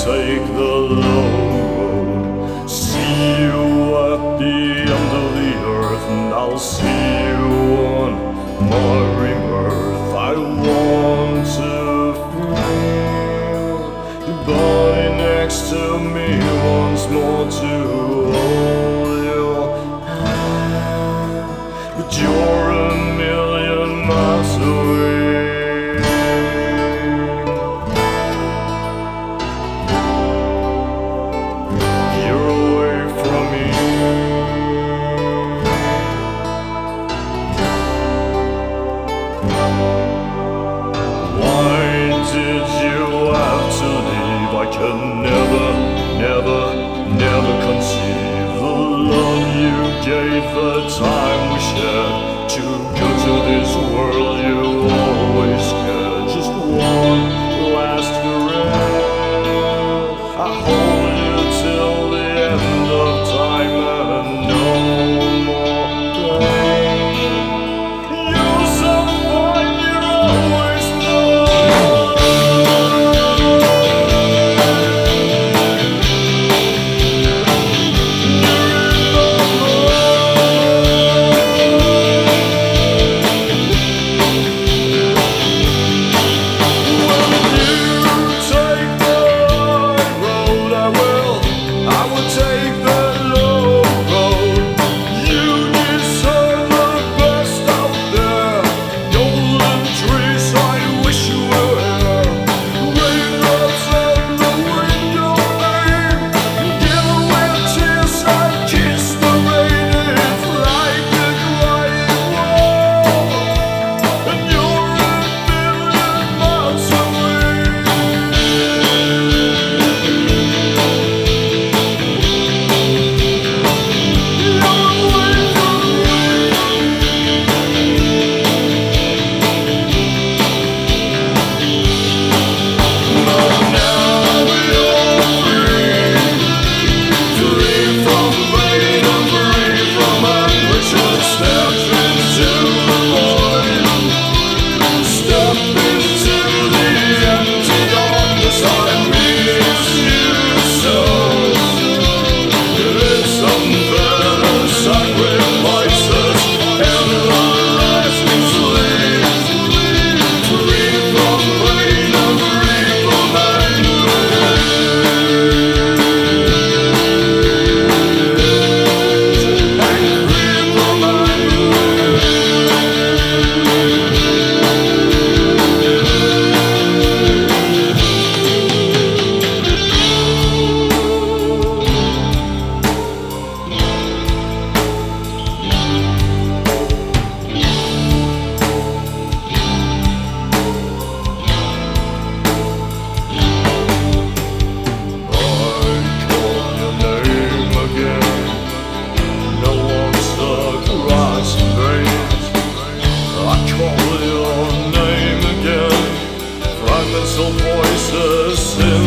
take the low road. See you at the end of the earth, and I'll see you on my rebirth. I want to feel your body next to me once more, to hold your hand, but you're a million miles away. Never conceive the love you gave, the time we shared. To go to this world you always cared. Just one last caress. I hold you till the end of time and no more pain. You're so fine, you're always voices